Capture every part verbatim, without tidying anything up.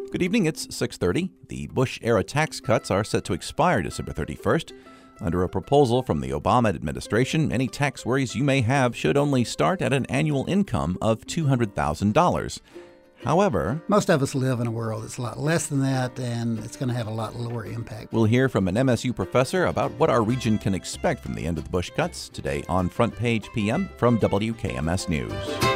Good evening, it's six thirty. The Bush-era tax cuts are set to expire December thirty-first. Under a proposal from the Obama administration, any tax worries you may have should only start at an annual income of two hundred thousand dollars. However, most of us live in a world that's a lot less than that, and it's going to have a lot lower impact. We'll hear from an M S U professor about what our region can expect from the end of the Bush cuts today on Front Page P M from W K M S News.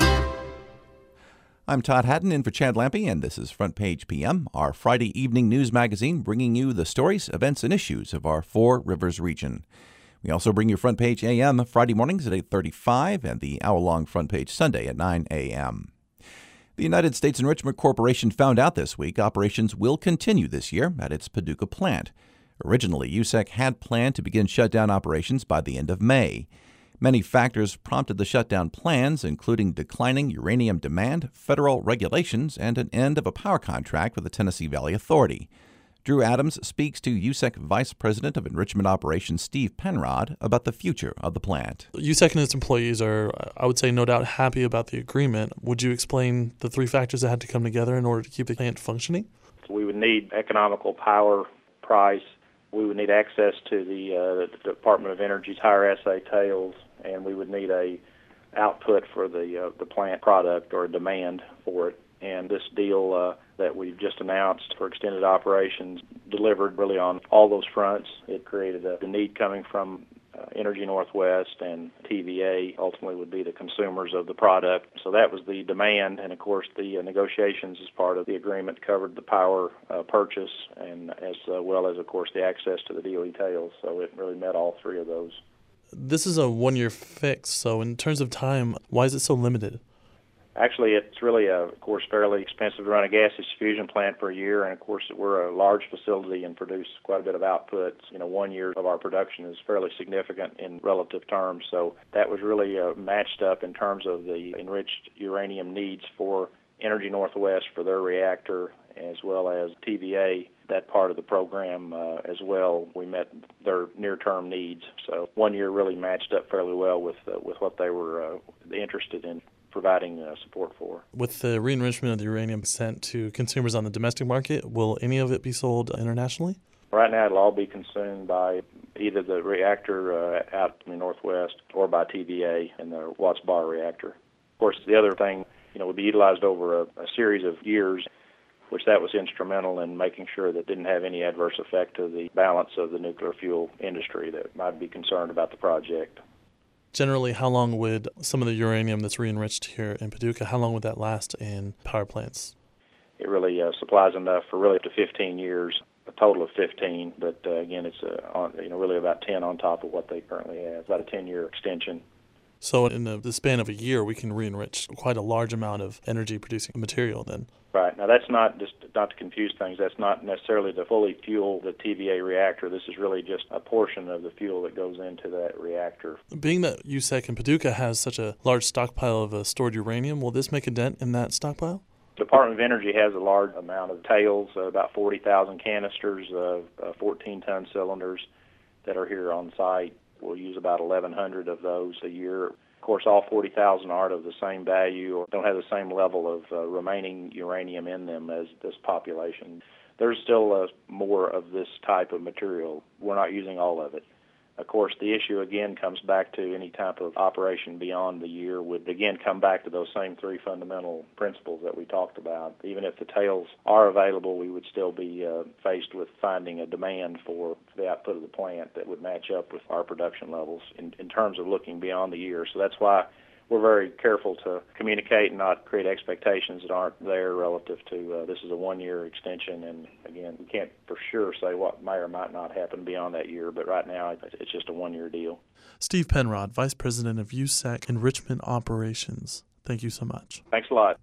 I'm Todd Hatton in for Chad Lampe, and this is Front Page P M, our Friday evening news magazine bringing you the stories, events, and issues of our Four Rivers region. We also bring you Front Page A M Friday mornings at eight thirty-five and the hour-long Front Page Sunday at nine a.m. The United States Enrichment Corporation found out this week operations will continue this year at its Paducah plant. Originally, U S E C had planned to begin shutdown operations by the end of May. Many factors prompted the shutdown plans, including declining uranium demand, federal regulations, and an end of a power contract with the Tennessee Valley Authority. Drew Adams speaks to U S E C Vice President of Enrichment Operations Steve Penrod about the future of the plant. U S E C and its employees are, I would say, no doubt happy about the agreement. Would you explain the three factors that had to come together in order to keep the plant functioning? We would need economical power price. We would need access to the, uh, the Department of Energy's higher assay tails, and we would need a output for the uh, the plant product or a demand for it. And this deal uh, that we've just announced for extended operations delivered really on all those fronts. It created a, the need coming from uh, Energy Northwest, and T V A ultimately would be the consumers of the product. So that was the demand, and of course the uh, negotiations as part of the agreement covered the power uh, purchase, and as uh, well as, of course, the access to the D O E tails. So it really met all three of those. This is a one-year fix, so in terms of time, why is it so limited? Actually, it's really, a, of course, fairly expensive to run a gaseous fusion plant for a year, and of course, we're a large facility and produce quite a bit of output. You know, one year of our production is fairly significant in relative terms, so that was really uh, matched up in terms of the enriched uranium needs for Energy Northwest for their reactor, as well as T V A, that part of the program uh, as well. We met their near-term needs, so one year really matched up fairly well with uh, with what they were uh, interested in providing uh, support for. With the re-enrichment of the uranium sent to consumers on the domestic market, will any of it be sold internationally? Right now, it'll all be consumed by either the reactor uh, out in the Northwest or by T V A in the Watts Bar reactor. Of course, the other thing, you know, would be utilized over a, a series of years, which that was instrumental in making sure that didn't have any adverse effect to the balance of the nuclear fuel industry that might be concerned about the project. Generally, how long would some of the uranium that's re-enriched here in Paducah, how long would that last in power plants? It really uh, supplies enough for really up to fifteen years, a total of fifteen, but uh, again, it's uh, on, you know, really about ten on top of what they currently have, about a ten-year extension. So in the, the span of a year, we can re-enrich quite a large amount of energy-producing material then. Right. Now, that's not, just not to confuse things, that's not necessarily to fully fuel the T V A reactor. This is really just a portion of the fuel that goes into that reactor. Being that U S E C and Paducah has such a large stockpile of uh, stored uranium, will this make a dent in that stockpile? The Department of Energy has a large amount of tails, uh, about forty thousand canisters of uh, fourteen-ton cylinders that are here on site. We'll use about eleven hundred of those a year. Of course, all forty thousand aren't of the same value or don't have the same level of uh, remaining uranium in them as this population. There's still uh, more of this type of material. We're not using all of it. Of course, the issue again comes back to any type of operation beyond the year would again come back to those same three fundamental principles that we talked about. Even if the tails are available, we would still be uh, faced with finding a demand for the output of the plant that would match up with our production levels in, in terms of looking beyond the year. So that's why we're very careful to communicate and not create expectations that aren't there relative to uh, this is a one-year extension. And again, we can't for sure say what may or might not happen beyond that year, but right now it's just a one-year deal. Steve Penrod, Vice President of U S E C Enrichment Operations. Thank you so much. Thanks a lot.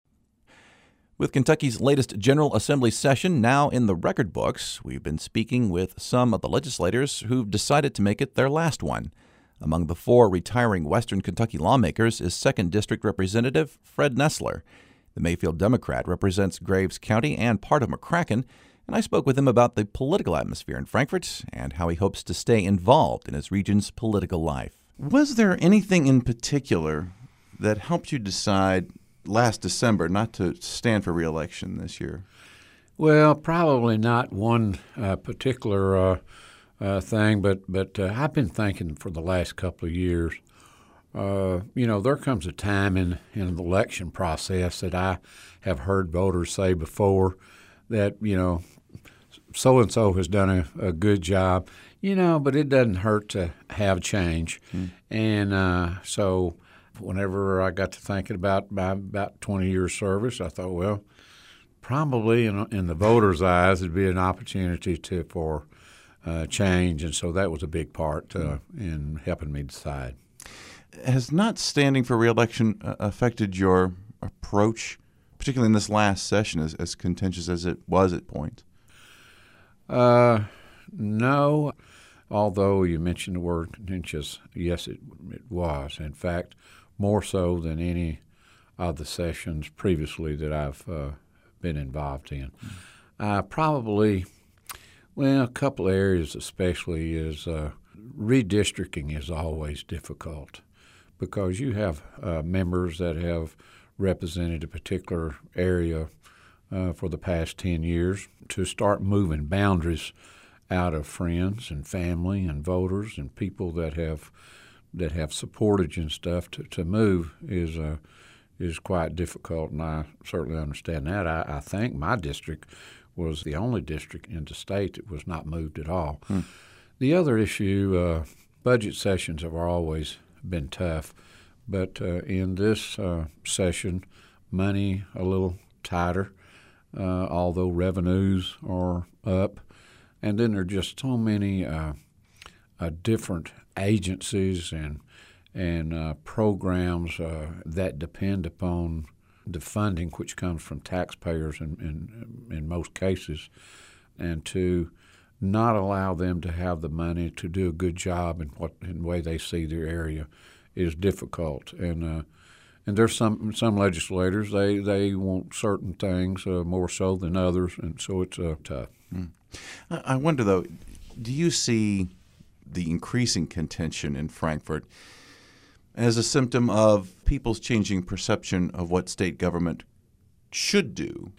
With Kentucky's latest General Assembly session now in the record books, we've been speaking with some of the legislators who've decided to make it their last one. Among the four retiring Western Kentucky lawmakers is second District Representative Fred Nessler. The Mayfield Democrat represents Graves County and part of McCracken, and I spoke with him about the political atmosphere in Frankfort and how he hopes to stay involved in his region's political life. Was there anything in particular that helped you decide last December not to stand for re-election this year? Well, probably not one uh, particular uh, uh, thing, but but uh, I've been thinking for the last couple of years. Uh, you know, there comes a time in, in the election process that I have heard voters say before that, you know, so-and-so has done a, a good job, you know, but it doesn't hurt to have change. Mm. And uh, so whenever I got to thinking about my about twenty years service, I thought, well, probably in, in the voters' eyes, it'd be an opportunity to for uh, change. And so that was a big part uh, in helping me decide. Has not standing for re-election uh, affected your approach, particularly in this last session, as, as contentious as it was at points? Uh, no, although you mentioned the word contentious, yes, it, it was. In fact, more so than any of the sessions previously that I've uh, been involved in. Mm. Uh, probably, well, a couple areas especially is uh, redistricting is always difficult because you have uh, members that have represented a particular area uh, for the past ten years. To start moving boundaries out of friends and family and voters and people that have that have supported you and stuff to, to move is uh, is quite difficult, and I certainly understand that. I, I think my district was the only district in the state that was not moved at all. Hmm. The other issue, uh, budget sessions have always been tough, but uh, in this uh, session, money a little tighter, uh, although revenues are up. And then there are just so many uh, uh, different agencies and and uh, programs uh, that depend upon the funding which comes from taxpayers in, in, in most cases, and to not allow them to have the money to do a good job in what in the way they see their area is difficult. And uh, and there's some some legislators, they, they want certain things uh, more so than others, and so it's uh, tough. Mm. I wonder, though, do you see the increasing contention in Frankfort as a symptom of people's changing perception of what state government should do?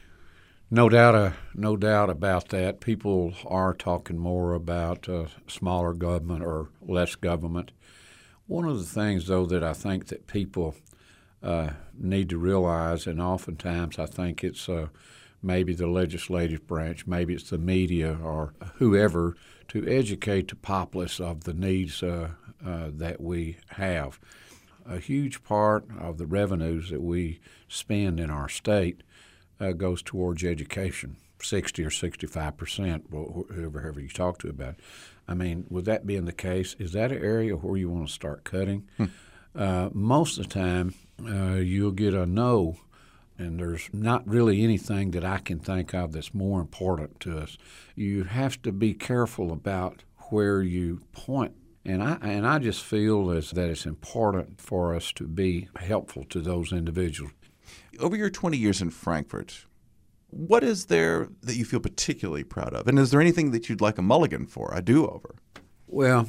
No doubt, uh, no doubt about that. People are talking more about uh, smaller government or less government. One of the things, though, that I think that people uh, need to realize, and oftentimes I think it's uh, maybe the legislative branch, maybe it's the media or whoever, to educate the populace of the needs uh, uh, that we have. A huge part of the revenues that we spend in our state uh, goes towards education, sixty or sixty-five percent, whoever you talk to about it. I mean, with that being the case, is that an area where you want to start cutting? Hmm. Uh, most of the time, uh, you'll get a no, and there's not really anything that I can think of that's more important to us. You have to be careful about where you point. And I and I just feel as that it's important for us to be helpful to those individuals. Over your twenty years in Frankfort, what is there that you feel particularly proud of? And is there anything that you'd like a mulligan for, a do-over? Well,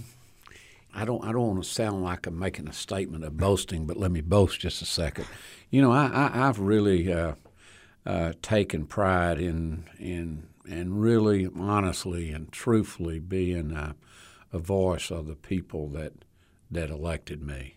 I don't I don't want to sound like I'm making a statement of boasting, but let me boast just a second. You know, I, I, I've really uh, uh, taken pride in in and really honestly and truthfully being uh, a voice of the people that that elected me.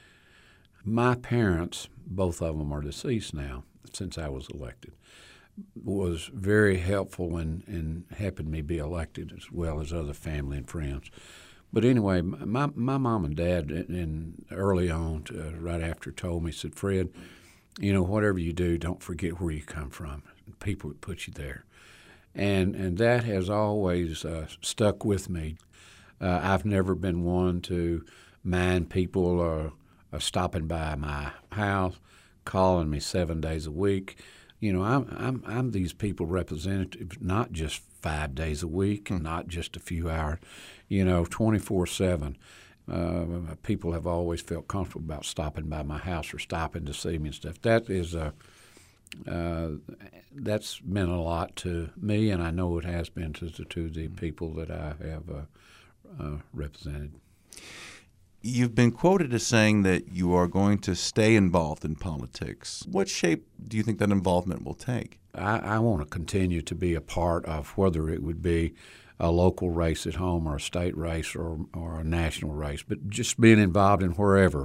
My parents, both of them are deceased now since I was elected, was very helpful in, in helping me be elected, as well as other family and friends. But anyway, my my mom and dad, in early on, to, right after, told me, said, Fred, you know, whatever you do, don't forget where you come from, people that put you there. And and that has always uh, stuck with me. Uh, I've never been one to mind people uh, uh, stopping by my house, calling me seven days a week. You know, I'm I'm I'm these people representatives, not just five days a week, hmm. not just a few hours. You know, twenty-four seven. Uh, people have always felt comfortable about stopping by my house or stopping to see me and stuff. That is a uh, that's meant a lot to me, and I know it has been to to the people that I have uh, uh, represented. You've been quoted as saying that you are going to stay involved in politics. What shape do you think that involvement will take? I, I want to continue to be a part of whether it would be a local race at home or a state race or, or a national race, but just being involved in wherever.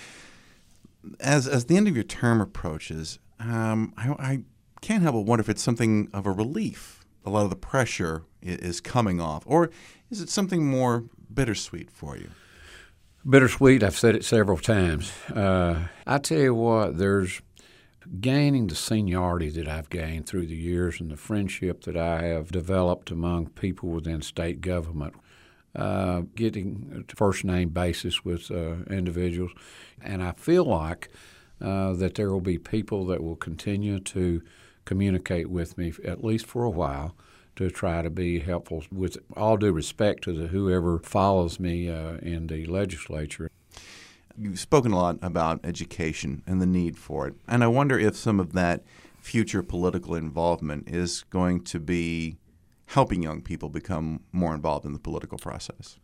As as the end of your term approaches, um, I, I can't help but wonder if it's something of a relief. A lot of the pressure is coming off, or is it something more bittersweet for you? Bittersweet, I've said it several times. Uh, I tell you what, there's gaining the seniority that I've gained through the years and the friendship that I have developed among people within state government, uh, getting a first-name basis with uh, individuals. And I feel like uh, that there will be people that will continue to communicate with me, at least for a while, to try to be helpful, with all due respect to the, whoever follows me uh, in the legislature. You've spoken a lot about education and the need for it, and I wonder if some of that future political involvement is going to be helping young people become more involved in the political process.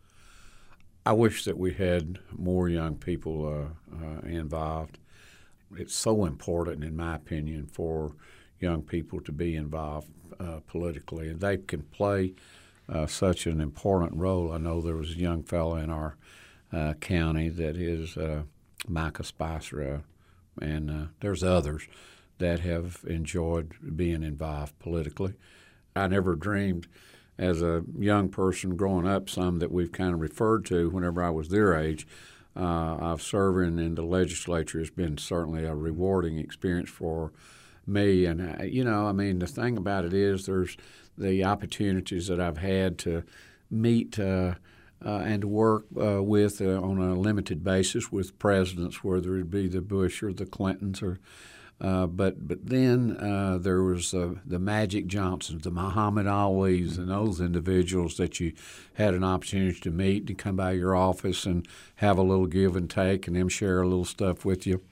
I wish that we had more young people uh, uh, involved. It's so important, in my opinion, for young people to be involved uh, politically, and they can play uh, such an important role. I know there was a young fellow in our uh, county that is uh, Micah Spicer, uh, and uh, there's others that have enjoyed being involved politically. I never dreamed as a young person growing up, some that we've kind of referred to whenever I was their age, uh, of serving in the legislature has been certainly a rewarding experience for me. And, uh, you know, I mean, the thing about it is there's the opportunities that I've had to meet uh, uh, and to work uh, with uh, on a limited basis with presidents, whether it be the Bush or the Clintons or Uh, but but then uh, there was uh, the Magic Johnsons, the Muhammad Alis, and those individuals that you had an opportunity to meet and come by your office and have a little give and take and them share a little stuff with you.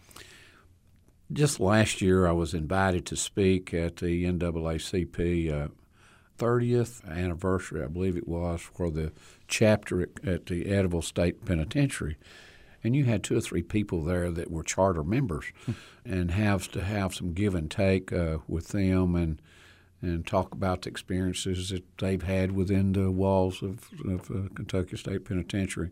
Just last year I was invited to speak at the N double A C P uh, thirtieth anniversary, I believe it was, for the chapter at, at the Eddyville State Penitentiary. And you had two or three people there that were charter members, and have to have some give and take uh, with them, and and talk about the experiences that they've had within the walls of, of uh, Kentucky State Penitentiary.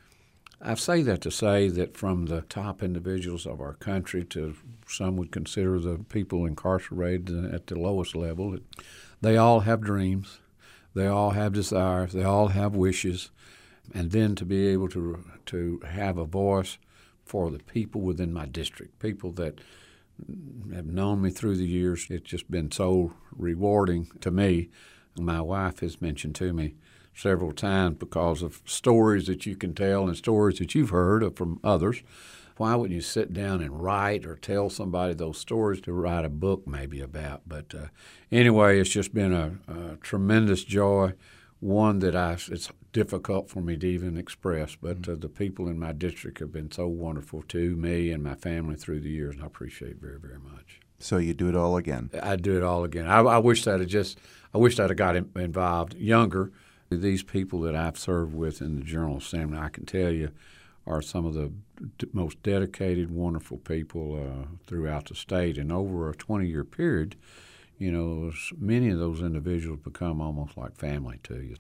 I say that to say that from the top individuals of our country to some would consider the people incarcerated at the lowest level, they all have dreams, they all have desires, they all have wishes. And then to be able to to have a voice for the people within my district, people that have known me through the years. It's just been so rewarding to me. My wife has mentioned to me several times, because of stories that you can tell and stories that you've heard from others, why wouldn't you sit down and write or tell somebody those stories to write a book maybe about? But uh, anyway, it's just been a, a tremendous joy. One that I, it's difficult for me to even express, but uh, the people in my district have been so wonderful to me and my family through the years, and I appreciate it very, very much. So you do it all again? I'd do it all again. I, I wish I'd have just, I wish I'd have got involved younger. These people that I've served with in the General Assembly, I can tell you, are some of the d- most dedicated, wonderful people uh, throughout the state. And over a twenty-year period, you know, many of those individuals become almost like family to you.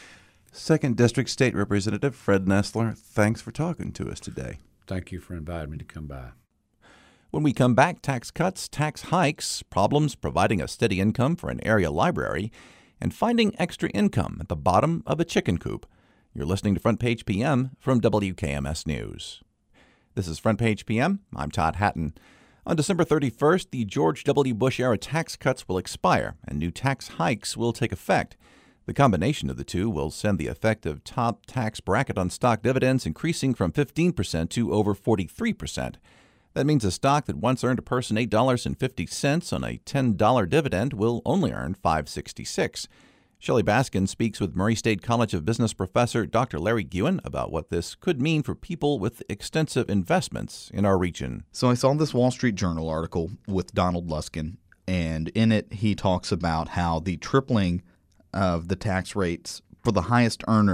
Second District State Representative Fred Nestler, thanks for talking to us today. Thank you for inviting me to come by. When we come back, tax cuts, tax hikes, problems providing a steady income for an area library, and finding extra income at the bottom of a chicken coop. You're listening to Front Page P M from W K M S News. This is Front Page P M. I'm Todd Hatton. On December thirty-first, the George W. Bush-era tax cuts will expire and new tax hikes will take effect. The combination of the two will send the effective top tax bracket on stock dividends increasing from fifteen percent to over forty-three percent. That means a stock that once earned a person eight dollars and fifty cents on a ten dollars dividend will only earn five dollars and sixty-six cents. Shelley Baskin speaks with Murray State College of Business professor Doctor Larry Guin about what this could mean for people with extensive investments in our region. So I saw this Wall Street Journal article with Donald Luskin, and in it he talks about how the tripling of the tax rates for the highest earners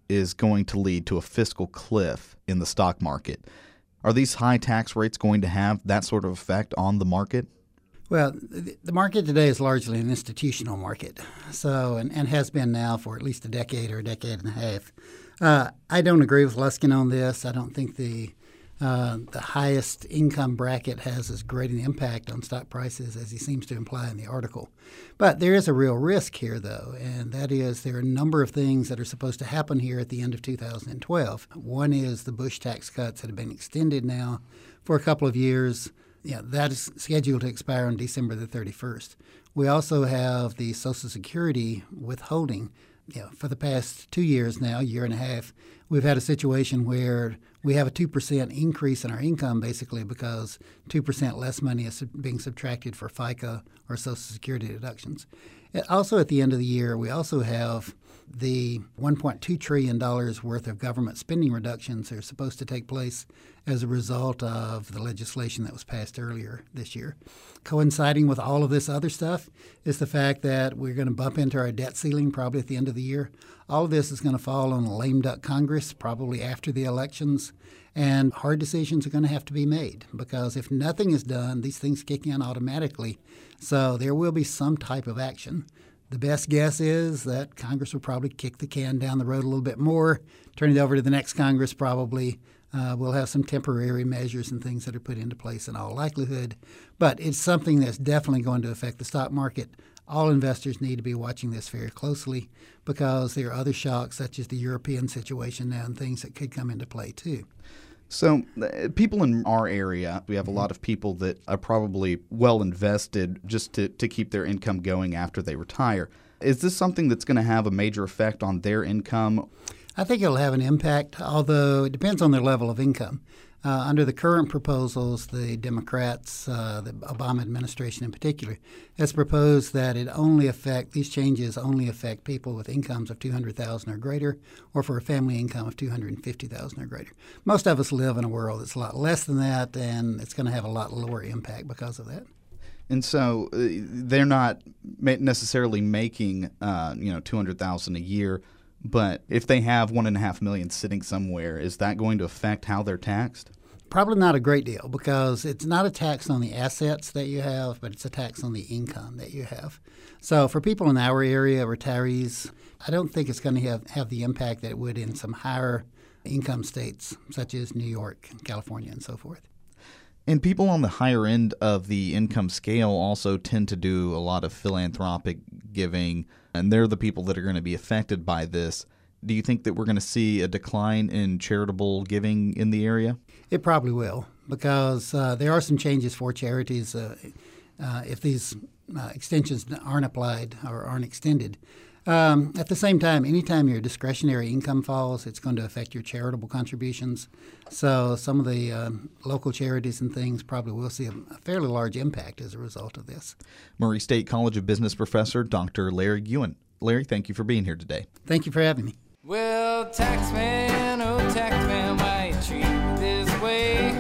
is going to lead to a fiscal cliff in the stock market. Are these high tax rates going to have that sort of effect on the market? Well, the market today is largely an institutional market, so and, and has been now for at least a decade or a decade and a half. Uh, I don't agree with Luskin on this. I don't think the uh, the highest income bracket has as great an impact on stock prices as he seems to imply in the article. But there is a real risk here, though, and that is there are a number of things that are supposed to happen here at the end of two thousand twelve. One is the Bush tax cuts that have been extended now for a couple of years. Yeah, that is scheduled to expire on December the thirty-first. We also have the Social Security withholding. You know, for the past two years now, year and a half, we've had a situation where we have a two percent increase in our income basically because two percent less money is being subtracted for FICA or Social Security deductions. Also at the end of the year, we also have the one point two trillion dollars worth of government spending reductions that are supposed to take place as a result of the legislation that was passed earlier this year. Coinciding with all of this other stuff is the fact that we're going to bump into our debt ceiling probably at the end of the year. All of this is going to fall on a lame duck Congress probably after the elections, and hard decisions are going to have to be made because if nothing is done, these things kick in automatically. So there will be some type of action. The best guess is that Congress will probably kick the can down the road a little bit more, turn it over to the next Congress probably. Uh, we'll have some temporary measures and things that are put into place in all likelihood. But it's something that's definitely going to affect the stock market. All investors need to be watching this very closely because there are other shocks such as the European situation now and things that could come into play too. So uh, people in our area, we have a lot of people that are probably well invested just to, to keep their income going after they retire. Is this something that's going to have a major effect on their income? I think it'll have an impact, although it depends on their level of income. Uh, under the current proposals, the Democrats, uh, the Obama administration in particular, has proposed that it only affect these changes only affect people with incomes of two hundred thousand dollars or greater, or for a family income of two hundred fifty thousand dollars or greater. Most of us live in a world that's a lot less than that, and it's going to have a lot lower impact because of that. And so uh, they're not necessarily making, uh, you know, two hundred thousand dollars a year. But if they have one and a half million sitting somewhere, is that going to affect how they're taxed? Probably not a great deal because it's not a tax on the assets that you have, but it's a tax on the income that you have. So for people in our area, retirees, I don't think it's going to have, have the impact that it would in some higher income states such as New York, California, and so forth. And people on the higher end of the income scale also tend to do a lot of philanthropic giving, and they're the people that are going to be affected by this. Do you think that we're going to see a decline in charitable giving in the area? It probably will because uh, there are some changes for charities uh, uh, if these uh, extensions aren't applied or aren't extended. Um, at the same time, anytime your discretionary income falls, it's going to affect your charitable contributions. So some of the uh, local charities and things probably will see a, a fairly large impact as a result of this. Murray State College of Business professor Doctor Larry Ewan. Larry, thank you for being here today. Thank you for having me. Well, taxman, oh taxman, why you treat me this way?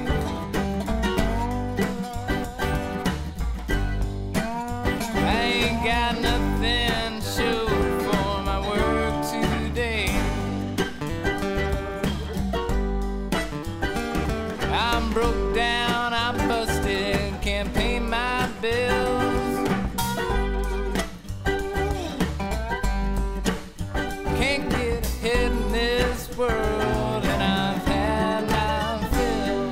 I ain't got nothing to show for my work today. I'm broke down, I'm busted, can't pay my bills. Can't get ahead in this world, and I've had my fill.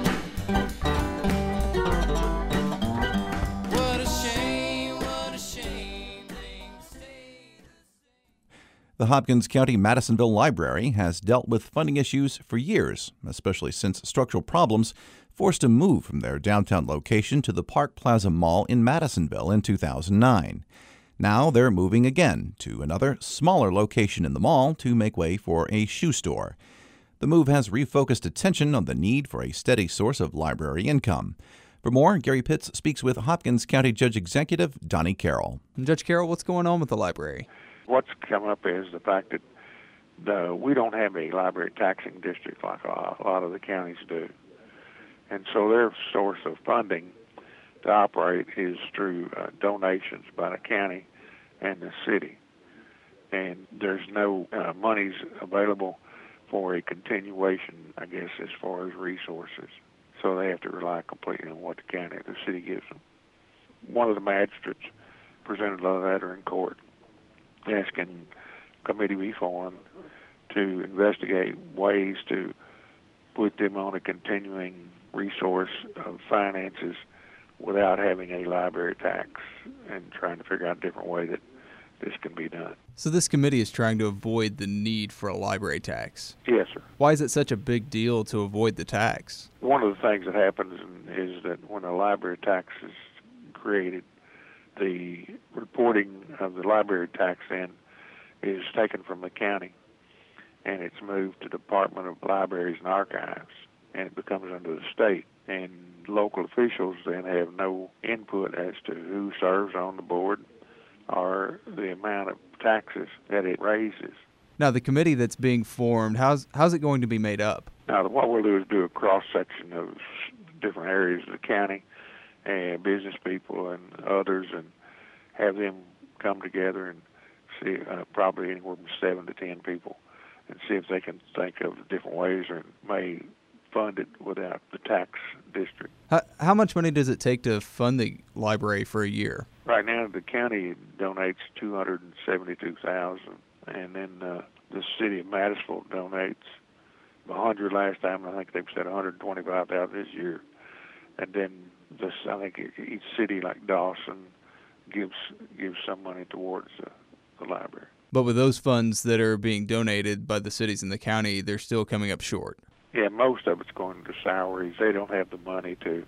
What a shame, what a shame, things stay the same. The Hopkins County Madisonville Library has dealt with funding issues for years, especially since structural problems forced a move from their downtown location to the Park Plaza Mall in Madisonville in two thousand nine. Now they're moving again to another, smaller location in the mall to make way for a shoe store. The move has refocused attention on the need for a steady source of library income. For more, Gary Pitts speaks with Hopkins County Judge Executive Donnie Carroll. Judge Carroll, what's going on with the library? What's come up is the fact that the, we don't have a library taxing district like a lot of the counties do. And so their source of funding to operate is through uh, donations by the county and the city. And there's no uh, monies available for a continuation, I guess, as far as resources. So they have to rely completely on what the county, the city gives them. One of the magistrates presented a letter in court asking committee be formed to investigate ways to put them on a continuing resource of finances without having a library tax, and trying to figure out a different way that this can be done. So this committee is trying to avoid the need for a library tax. Yes, sir. Why is it such a big deal to avoid the tax? One of the things that happens is that when a library tax is created, the reporting of the library tax then is taken from the county, and it's moved to the Department of Libraries and Archives, and it becomes under the state. And local officials then have no input as to who serves on the board or the amount of taxes that it raises. Now, the committee that's being formed, how's how's it going to be made up? Now, what we'll do is do a cross-section of different areas of the county and business people and others, and have them come together and see uh, probably anywhere from seven to ten people, and see if they can think of different ways or may fund it without the tax district. How, how much money does it take to fund the library for a year? Right now, the county donates two hundred seventy-two thousand dollars, and then uh, the city of Madisonville donates one hundred last time. I think they've said one hundred twenty-five thousand dollars this year, and then this, I think each city like Dawson gives gives some money towards uh, the library. But with those funds that are being donated by the cities and the county, they're still coming up short. Yeah, most of it's going to salaries. They don't have the money to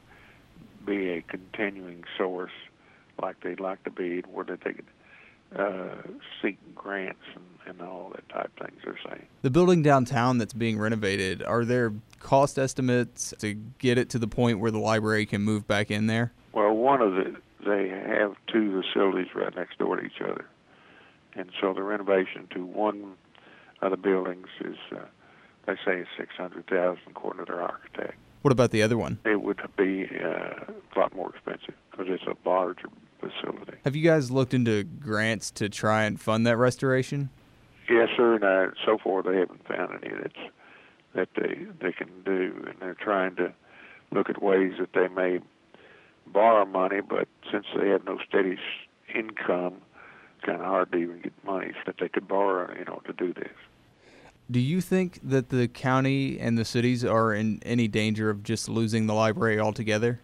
be a continuing source like they'd like to be, where they could uh, seek grants and, and all that type of things they're saying. The building downtown that's being renovated, are there cost estimates to get it to the point where the library can move back in there? Well, one of the, they have two facilities right next door to each other. And so the renovation to one of the buildings is, uh, they say, it's six hundred thousand dollars according to their architect. What about the other one? It would be uh, a lot more expensive because it's a larger facility. Have you guys looked into grants to try and fund that restoration? Yes, sir, and uh, so far they haven't found any that's, that they, they can do, and they're trying to look at ways that they may borrow money, but since they have no steady income, it's kind of hard to even get money that they could borrow, you know, to do this. Do you think that the county and the cities are in any danger of just losing the library altogether?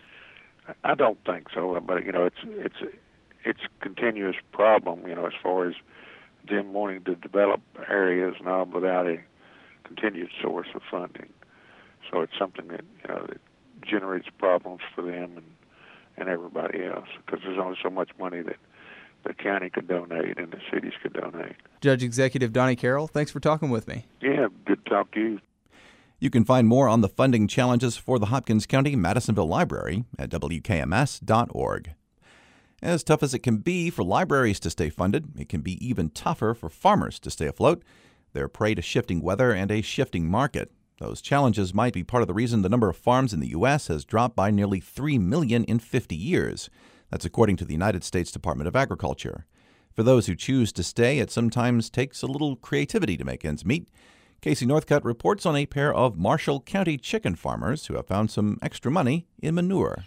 I don't think so, but you know, it's it's it's a continuous problem, you know, as far as them wanting to develop areas and all without a continued source of funding. So it's something that, you know, that generates problems for them and and everybody else, because there's only so much money that the county could donate and the cities could donate. Judge Executive Donnie Carroll, thanks for talking with me. Yeah, good to talk to you. You can find more on the funding challenges for the Hopkins County Madisonville Library at W K M S dot org. As tough as it can be for libraries to stay funded, it can be even tougher for farmers to stay afloat. They're prey to shifting weather and a shifting market. Those challenges might be part of the reason the number of farms in the U S has dropped by nearly three million in fifty years. That's according to the United States Department of Agriculture. For those who choose to stay, it sometimes takes a little creativity to make ends meet. Casey Northcutt reports on a pair of Marshall County chicken farmers who have found some extra money in manure.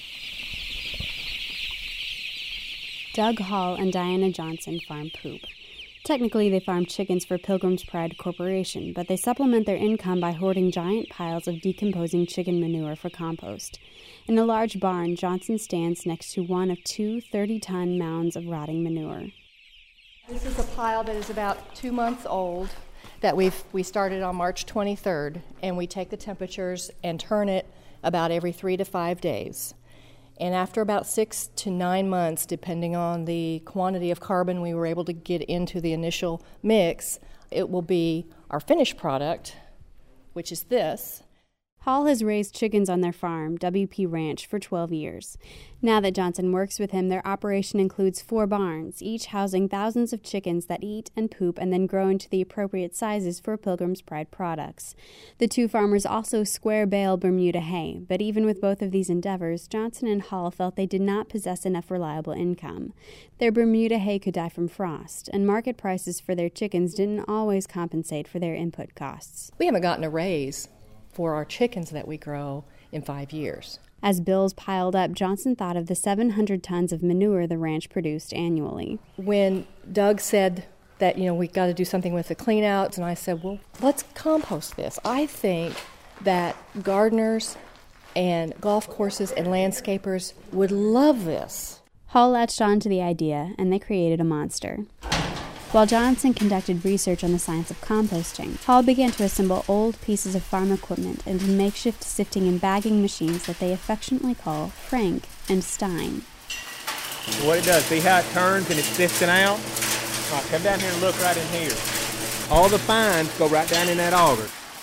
Doug Hall and Diana Johnson farm poop. Technically, they farm chickens for Pilgrim's Pride Corporation, but they supplement their income by hoarding giant piles of decomposing chicken manure for compost. In a large barn, Johnson stands next to one of two thirty-ton mounds of rotting manure. This is a pile that is about two months old that we've we started on March twenty-third, and we take the temperatures and turn it about every three to five days. And after about six to nine months, depending on the quantity of carbon we were able to get into the initial mix, it will be our finished product, which is this. Hall has raised chickens on their farm, W P Ranch, for twelve years. Now that Johnson works with him, their operation includes four barns, each housing thousands of chickens that eat and poop and then grow into the appropriate sizes for Pilgrim's Pride products. The two farmers also square bale Bermuda hay, but even with both of these endeavors, Johnson and Hall felt they did not possess enough reliable income. Their Bermuda hay could die from frost, and market prices for their chickens didn't always compensate for their input costs. We haven't gotten a raise for our chickens that we grow in five years. As bills piled up, Johnson thought of the seven hundred tons of manure the ranch produced annually. When Doug said that, you know, we got to do something with the cleanouts, and I said, well, let's compost this. I think that gardeners and golf courses and landscapers would love this. Hall latched on to the idea, and they created a monster. While Johnson conducted research on the science of composting, Hall began to assemble old pieces of farm equipment into makeshift sifting and bagging machines that they affectionately call Frank and Stein. What it does, see how it turns and it's sifting out? All right, come down here and look right in here. All the fines go right down in that auger.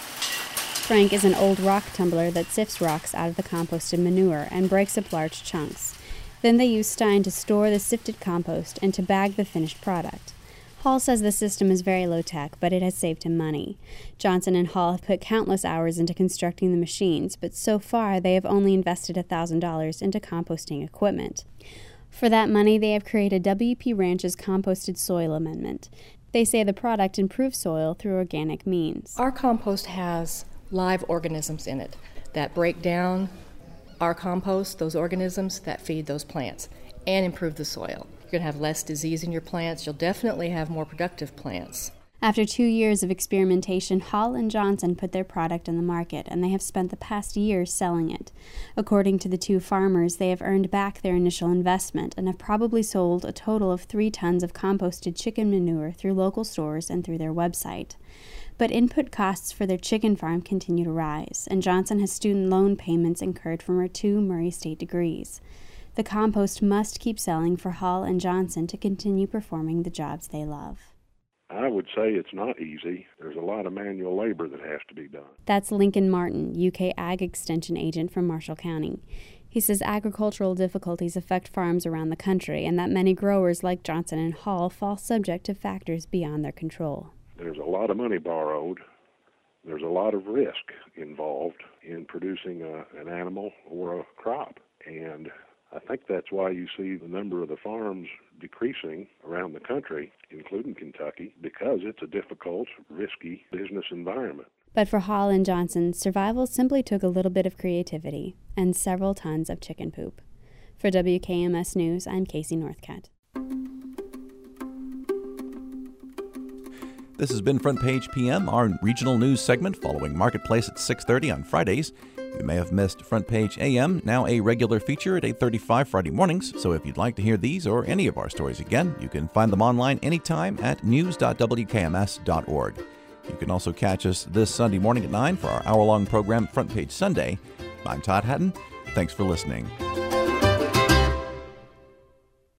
Frank is an old rock tumbler that sifts rocks out of the composted manure and breaks up large chunks. Then they use Stein to store the sifted compost and to bag the finished product. Hall says the system is very low-tech, but it has saved him money. Johnson and Hall have put countless hours into constructing the machines, but so far they have only invested one thousand dollars into composting equipment. For that money, they have created W P Ranch's composted soil amendment. They say the product improves soil through organic means. Our compost has live organisms in it that break down our compost, those organisms that feed those plants, and improve the soil. You're going to have less disease in your plants. You'll definitely have more productive plants. After two years of experimentation, Hall and Johnson put their product on the market, and they have spent the past year selling it. According to the two farmers, they have earned back their initial investment and have probably sold a total of three tons of composted chicken manure through local stores and through their website. But input costs for their chicken farm continue to rise, and Johnson has student loan payments incurred from her two Murray State degrees. The compost must keep selling for Hall and Johnson to continue performing the jobs they love. I would say it's not easy. There's a lot of manual labor that has to be done. That's Lincoln Martin, U K Ag Extension agent from Marshall County. He says agricultural difficulties affect farms around the country and that many growers like Johnson and Hall fall subject to factors beyond their control. There's a lot of money borrowed. There's a lot of risk involved in producing a, an animal or a crop. And I think that's why you see the number of the farms decreasing around the country, including Kentucky, because it's a difficult, risky business environment. But for Hall and Johnson, survival simply took a little bit of creativity and several tons of chicken poop. For W K M S News, I'm Casey Northcutt. This has been Front Page P M, our regional news segment following Marketplace at six thirty on Fridays. You may have missed Front Page A M, now a regular feature at eight thirty-five Friday mornings, so if you'd like to hear these or any of our stories again, you can find them online anytime at news dot w k m s dot org. You can also catch us this Sunday morning at nine for our hour-long program Front Page Sunday. I'm Todd Hatton. Thanks for listening.